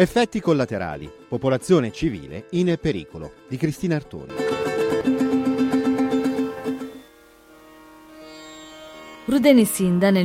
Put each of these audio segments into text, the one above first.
Effetti collaterali. Popolazione civile in pericolo di Cristina Artoni. Rudenisinda nel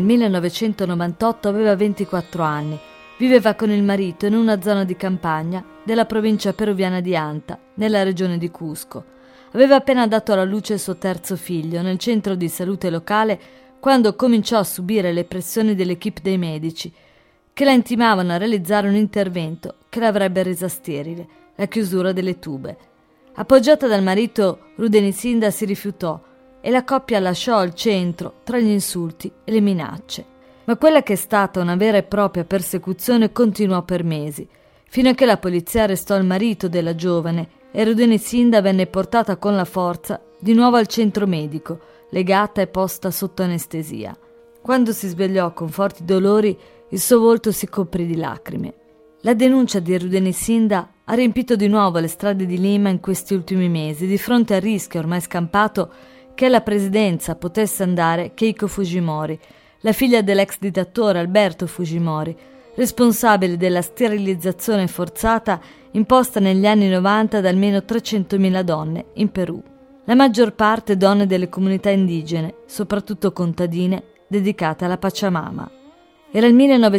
1998 aveva 24 anni. Viveva con il marito in una zona di campagna della provincia peruviana di Anta, nella regione di Cusco. Aveva appena dato alla luce il suo terzo figlio nel centro di salute locale quando cominciò a subire le pressioni dell'equipe dei medici che la intimavano a realizzare un intervento che l'avrebbe resa sterile, la chiusura delle tube. Appoggiata dal marito, Rudenisinda si rifiutò e la coppia lasciò il centro tra gli insulti e le minacce. Ma quella che è stata una vera e propria persecuzione continuò per mesi, fino a che la polizia arrestò il marito della giovane e Rudenisinda venne portata con la forza di nuovo al centro medico, legata e posta sotto anestesia. Quando si svegliò con forti dolori, il suo volto si coprì di lacrime. La denuncia di Rudenisinda ha riempito di nuovo le strade di Lima in questi ultimi mesi, di fronte al rischio ormai scampato che alla presidenza potesse andare Keiko Fujimori, la figlia dell'ex dittatore Alberto Fujimori, responsabile della sterilizzazione forzata imposta negli anni 90 da almeno 300.000 donne in Perù. La maggior parte donne delle comunità indigene, soprattutto contadine, dedicate alla Pachamama. Era il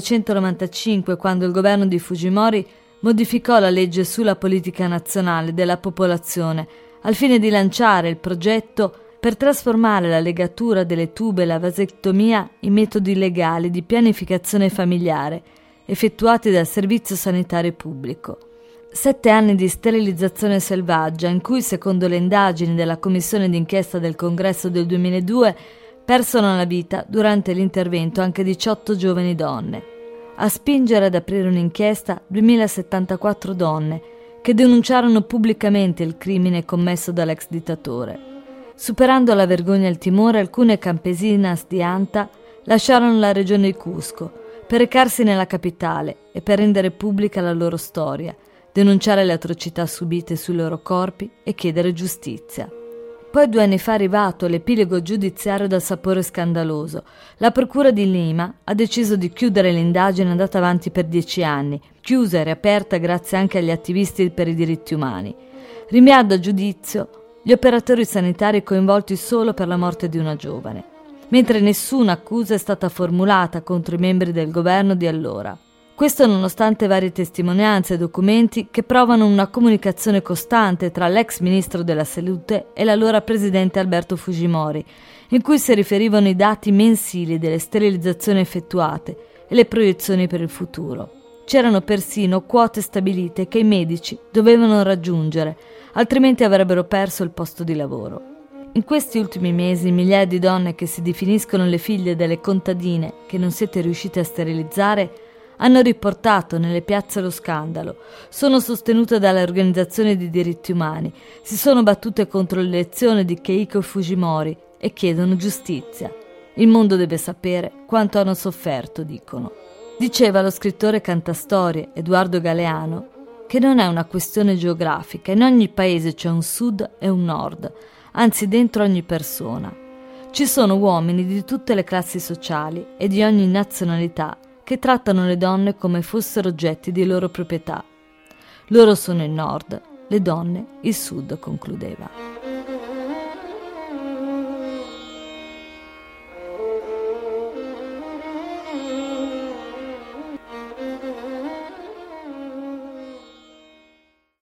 1995 quando il governo di Fujimori modificò la legge sulla politica nazionale della popolazione al fine di lanciare il progetto per trasformare la legatura delle tube e la vasectomia in metodi legali di pianificazione familiare effettuati dal Servizio Sanitario Pubblico. 7 anni di sterilizzazione selvaggia in cui, secondo le indagini della commissione d'inchiesta del Congresso del 2002, persero la vita durante l'intervento anche 18 giovani donne. A spingere ad aprire un'inchiesta 2074 donne che denunciarono pubblicamente il crimine commesso dall'ex dittatore. Superando la vergogna e il timore, alcune campesinas di Anta lasciarono la regione di Cusco per recarsi nella capitale e per rendere pubblica la loro storia, denunciare le atrocità subite sui loro corpi e chiedere giustizia. Poi 2 anni fa è arrivato l'epilogo giudiziario dal sapore scandaloso. La procura di Lima ha deciso di chiudere l'indagine andata avanti per 10 anni, chiusa e riaperta grazie anche agli attivisti per i diritti umani, rinviando a giudizio gli operatori sanitari coinvolti solo per la morte di una giovane, mentre nessuna accusa è stata formulata contro i membri del governo di allora. Questo nonostante varie testimonianze e documenti che provano una comunicazione costante tra l'ex ministro della Salute e l'allora presidente Alberto Fujimori, in cui si riferivano i dati mensili delle sterilizzazioni effettuate e le proiezioni per il futuro. C'erano persino quote stabilite che i medici dovevano raggiungere, altrimenti avrebbero perso il posto di lavoro. In questi ultimi mesi migliaia di donne che si definiscono le figlie delle contadine che non siete riuscite a sterilizzare hanno riportato nelle piazze lo scandalo, sono sostenute dalle organizzazioni di diritti umani, si sono battute contro l'elezione di Keiko Fujimori e chiedono giustizia. Il mondo deve sapere quanto hanno sofferto, dicono. Diceva lo scrittore cantastorie Edoardo Galeano che non è una questione geografica, in ogni paese c'è un sud e un nord, anzi dentro ogni persona. Ci sono uomini di tutte le classi sociali e di ogni nazionalità che trattano le donne come fossero oggetti di loro proprietà. Loro sono il nord, le donne il sud, concludeva.